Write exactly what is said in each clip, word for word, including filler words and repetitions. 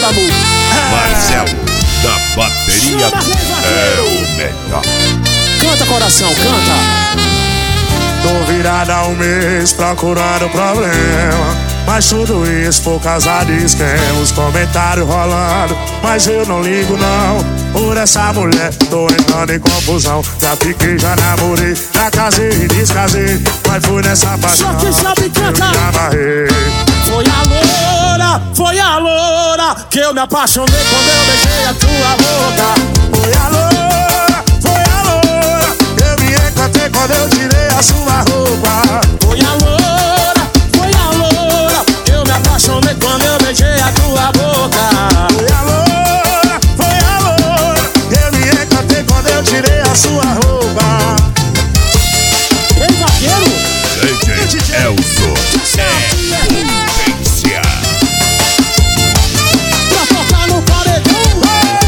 da música. Marcelo, da bateria, é o melhor. Canta, coração, canta. Tô virada um mês procurando problema, mas tudo isso por causa de esquema. Os comentários rolando, mas eu não ligo não. Por essa mulher tô entrando em confusão. Já fiquei, já namorei, já casei e descasei, mas fui nessa paixão Só que sabe cantar. eu me amarrei. Foi a loura, foi a loura que eu me apaixonei quando eu beijei a tua boca. Foi a loura, foi a loura, eu me encantei quando eu tirei a sua roupa. Foi a loura, foi a loura que eu me apaixonei quando eu beijei a tua boca. Foi a loura, foi a loura, eu me encantei quando eu tirei a sua roupa. Ei, vaqueiro! D J Elzo, é potência. Pra tocar no paredão.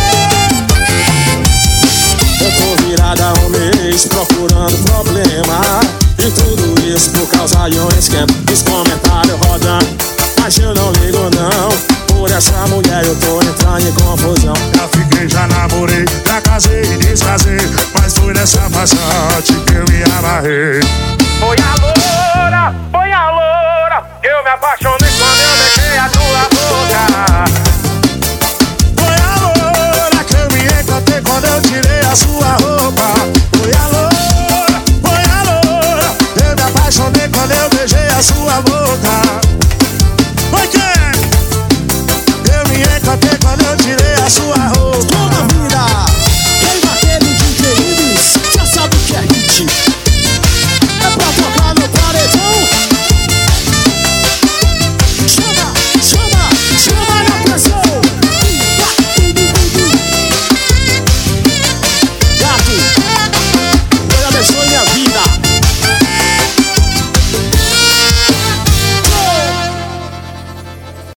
Eu tô virada um mês procurando problema, e tudo isso por causa de um esquema. Os comentários rodando, mas eu não ligo não. Por essa mulher eu tô entrando em confusão. Já fiquei, já namorei, já casei e descasei, mas fui nessa paixão que eu me amarrei.